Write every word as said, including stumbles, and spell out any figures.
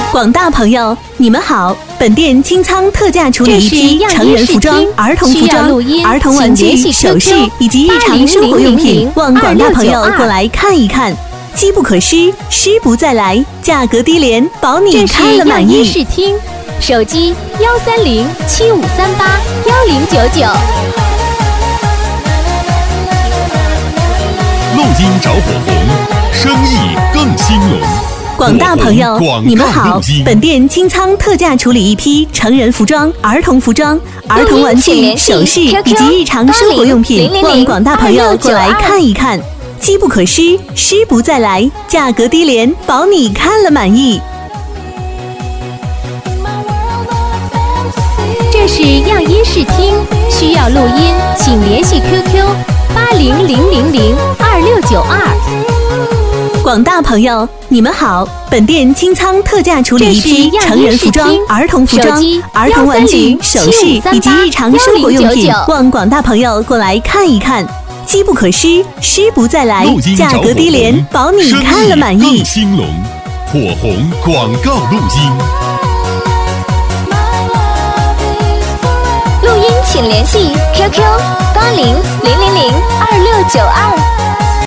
广大朋友，你们好！本店清仓特价处理一批成人服装、儿童服装、儿童玩具、首饰以及日常生活用品，望广大朋友过来看一看。机不可失，失不再来，价格低廉，保你看了满意。 这是样衣视听，手机幺三零七五三八幺零九九。 录音着火红，生意更兴隆。 广大朋友，你们好！本店清仓特价处理一批成人服装、儿童服装、儿童玩具、首饰以及日常生活用品，望广大朋友过来看一看。机不可失，失不再来，价格低廉，保你看了满意。 这是样衣视听，需要录音请联系 Q Q 八零零零零二六九二。 广大朋友，你们好！本店清仓特价处理一批成人服装、儿童服装、儿童玩具、首饰以及日常生活用品，望广大朋友过来看一看。机不可失，失不再来，价格低廉，保你看了满意。 更兴隆，火红广告录音。 录音请联系 Q Q 八零零零零二六九二。